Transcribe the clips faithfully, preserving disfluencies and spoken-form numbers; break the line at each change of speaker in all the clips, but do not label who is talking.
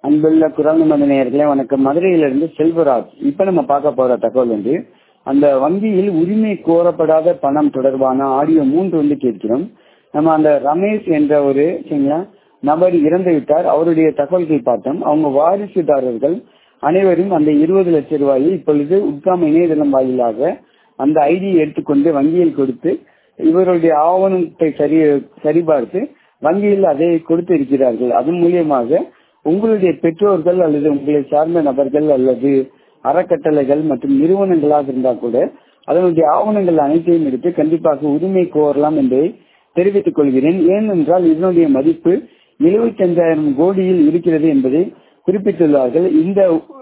அன்புள்ள குரல் நிமிட நேயர்களே வணக்கம். மதுரையிலிருந்து செல்வராஜ். இப்ப நம்ம பார்க்க போற தகவல் வந்து அந்த வங்கியில் உரிமை கோரப்படாத பணம் தொடர்பான ஆடியோ மூன்று வந்து கேட்கிறோம். நம்ம அந்த ரமேஷ் என்ற ஒரு சரிங்களா நபர் இறந்து விட்டார். அவருடைய தகவல்கள் பார்த்தோம். அவங்க வாரிசுதாரர்கள் அனைவரும் அந்த இருபது லட்சம் ரூபாயை இப்பொழுது உட்காம இணையதளம் வாயிலாக அந்த ஐடியை எடுத்துக்கொண்டு வங்கியில் கொடுத்து இவருடைய ஆவணத்தை சரி சரிபார்த்து வங்கியில் அதை கொடுத்து இருக்கிறார்கள். அதன் மூலியமாக உங்களுடைய பெற்றோர்கள் அல்லது உங்களை சார்ந்த நபர்கள் அல்லது அறக்கட்டளைகள் மற்றும் நிறுவனங்களாக இருந்தால் கூட அதனுடைய ஆவணங்கள் அனைத்தையும் எடுத்து கண்டிப்பாக உரிமை கோரலாம் என்பதை தெரிவித்துக் கொள்கிறேன். ஏனென்றால் இதனுடைய மதிப்பு எழுபத்தி அஞ்சாயிரம் கோடியில் இருக்கிறது என்பதை குறிப்பிட்டுள்ளார்கள். இந்த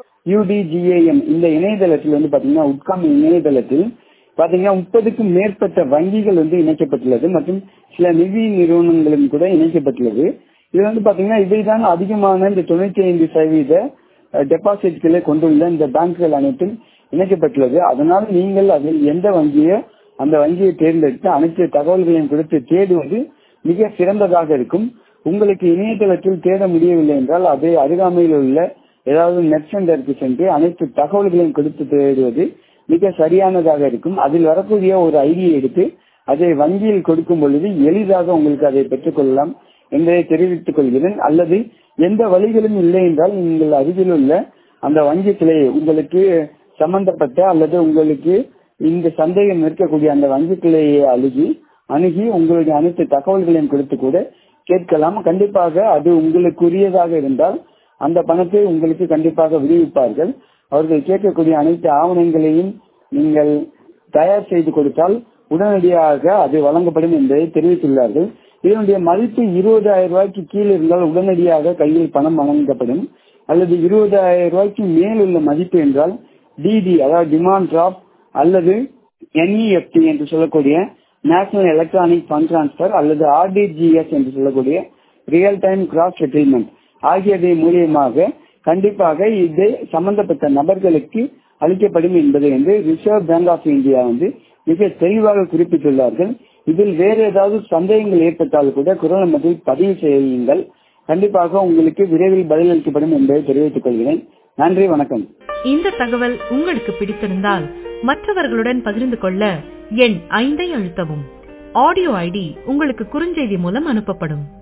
யூடிஜிஏஎம் இந்த இணையதளத்தில் வந்து பாத்தீங்கன்னா உட்காம் இணையதளத்தில் பாத்தீங்கன்னா முப்பதுக்கும் மேற்பட்ட வங்கிகள் வந்து இணைக்கப்பட்டுள்ளது மற்றும் சில நிதி நிறுவனங்களும் கூட இணைக்கப்பட்டுள்ளது. இது வந்து பாத்தீங்கன்னா இவைதான் அதிகமான இந்த தொண்ணூத்தி ஐந்து சதவீத டெபாசிட்களை கொண்டுள்ள இந்த பேங்குகள் அனைத்தும் இணைக்கப்பட்டுள்ளது. அதனால் நீங்கள் அதில் எந்த வங்கியோ அந்த வங்கியை தேர்ந்தெடுத்து அனைத்து தகவல்களையும் கொடுத்து தேடுவது மிக சிறந்ததாக இருக்கும். உங்களுக்கு இணையதளத்தில் தேட முடியவில்லை என்றால் அதை அருகாமையில் உள்ள ஏதாவது நெட் சென்டருக்கு சென்று அனைத்து தகவல்களையும் கொடுத்து தேடுவது மிக சரியானதாக இருக்கும். அதில் வரக்கூடிய ஒரு ஐடியை எடுத்து அதை வங்கியில் கொடுக்கும் பொழுது எளிதாக உங்களுக்கு அதை பெற்றுக் கொள்ளலாம் என்பதை தெரிவித்துக் கொள்கிறேன். அல்லது எந்த வழிகளும் இல்லை என்றால் நீங்கள் அருகில் உள்ள அந்த வங்கி கிளையை உங்களுக்கு சம்பந்தப்பட்ட அல்லது உங்களுக்கு இந்த சந்தேகம் இருக்கக்கூடிய அந்த வங்கி கிளையை அணுகி அணுகி உங்களுடைய அனைத்து தகவல்களையும் கொடுத்து கூட கேட்கலாம். கண்டிப்பாக அது உங்களுக்குரியதாக இருந்தால் அந்த பணத்தை உங்களுக்கு கண்டிப்பாக விடுவிப்பார்கள். அவர்கள் கேட்கக்கூடிய அனைத்து ஆவணங்களையும் நீங்கள் தயார் செய்து கொடுத்தால் உடனடியாக அது வழங்கப்படும் என்பதை தெரிவித்துள்ளார்கள். இதனுடைய மதிப்பு இருபதாயிரம் ரூபாய்க்கு கீழே இருந்தால் உடனடியாக கையில் பணம் வழங்கப்படும். அல்லது இருபதாயிரம் ரூபாய்க்கு மேல் உள்ள மதிப்பு என்றால் டிடி அதாவது டிமாண்ட் டிராப் அல்லது என்இஎஃப்டி என்று சொல்லக்கூடிய நேஷனல் எலக்ட்ரானிக் ஃபண்ட் டிரான்ஸ்பர் அல்லது ஆர்டிஜிஎஸ் என்று சொல்லக்கூடிய ரியல் டைம் கிராஸ் செட்டில்மெண்ட் ஆகியவை மூலியமாக கண்டிப்பாக இது சம்பந்தப்பட்ட நபர்களுக்கு அளிக்கப்படும் என்பதை வந்து ரிசர்வ் பேங்க் ஆஃப் இந்தியா வந்து மிக தெளிவாக குறிப்பிட்டுள்ளார்கள். இதில் வேறு ஏதாவது சந்தேகங்கள் ஏற்பட்டால் கூட குரல் மத்தியில் பதிவு செய்யுங்கள். கண்டிப்பாக உங்களுக்கு விரைவில் பதிலளிக்கப்படும் என்பதை தெரிவித்துக் கொள்கிறேன். நன்றி, வணக்கம்.
இந்த தகவல் உங்களுக்கு பிடித்திருந்தால் மற்றவர்களுடன் பகிர்ந்து கொள்ள எண் ஐந்தை அழுத்தவும். ஆடியோ ஐடி உங்களுக்கு குறுஞ்செய்தி மூலம் அனுப்பப்படும்.